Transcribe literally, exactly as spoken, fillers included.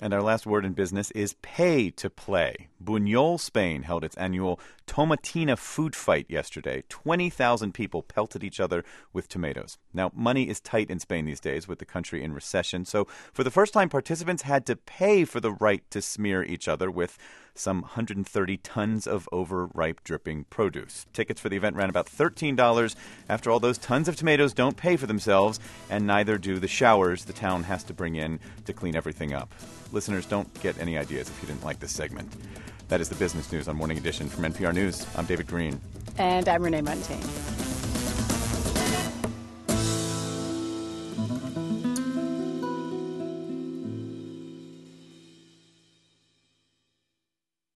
And our last word in business is pay to play. Buñol, Spain held its annual Tomatina food fight yesterday. twenty thousand people pelted each other with tomatoes. Now, money is tight in Spain these days with the country in recession. So for the first time, participants had to pay for the right to smear each other with some one hundred thirty tons of overripe dripping produce. Tickets for the event ran about thirteen dollars. After all, those tons of tomatoes don't pay for themselves, and neither do the showers the town has to bring in to clean everything up. Listeners, don't get any ideas if you didn't like this segment. That is the business news on Morning Edition from N P R News. I'm David Green. And I'm Renee Montaigne.